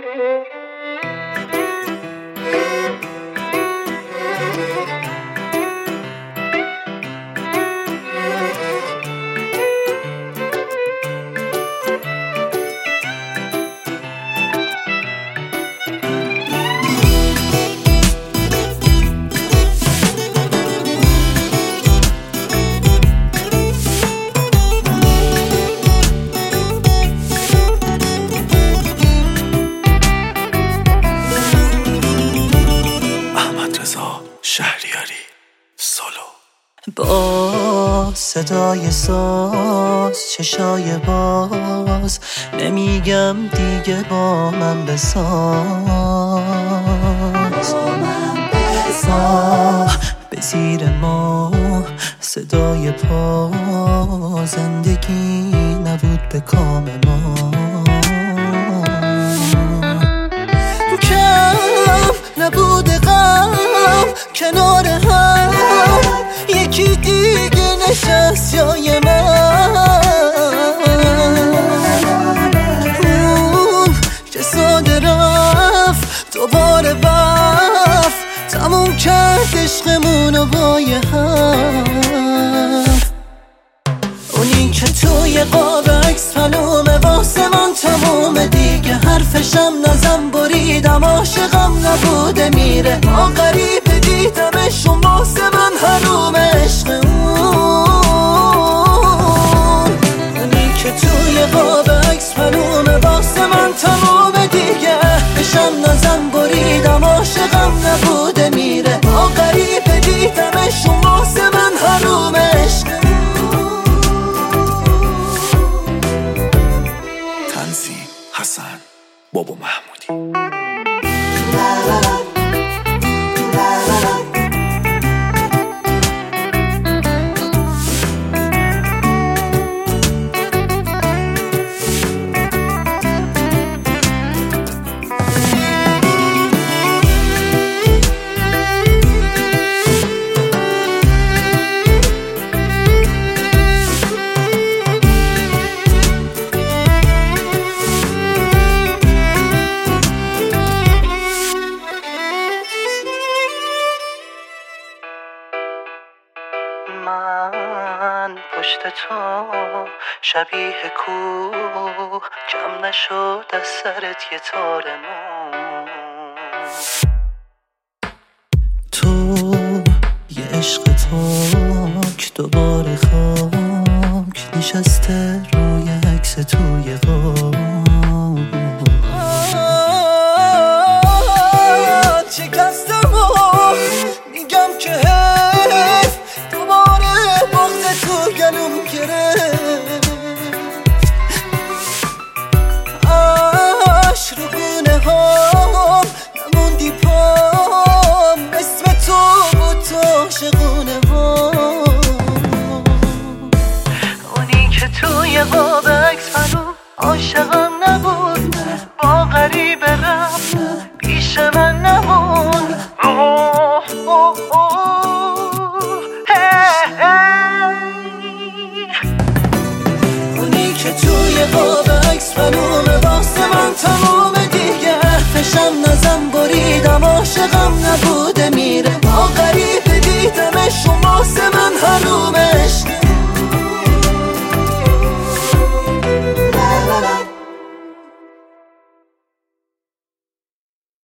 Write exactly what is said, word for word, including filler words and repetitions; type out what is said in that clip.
شهریاری سولو. با صدای ساز چشای باز نمیگم دیگه با من بساز، آه به زیر ما صدای پا زندگی نبود به کام ما، کم نبود غم کنار هم یکی دیگه نشست جای من، اون که ساده رفت دوباره بفت تموم کرد عشقمونو با یه هم، اونی که توی قاب عکس معلومه واسه من تمومه دیگه، حرفشم نزن بریدم عاشقم نبوده میره، ما غریبه دیدمشون واسه من حروم عشق اون، اونی که توی قاب عکس معلومه واسه من تمومه دیگه، حرفشم نزن بریدم عاشقم نبوده میره، ما غریبه دیدمشون واسه من حروم عشق اون. تنظیم حسن بابا محمودی. من پشت تو شبیه کوه کم نشد از سرت یه تار مو، تو یه عشق تاک دوباره خاک نشسته روی عکس توی غار، شکستم و میگم که حیف دوباره بغض تو گلوم گرفت، عشق رو گونه هام نموندی پام، اسم تو بود تو عاشقونه هام، اونی که توی قاب عکس هنوز عاشقم نبود با غریبه رفت پیش من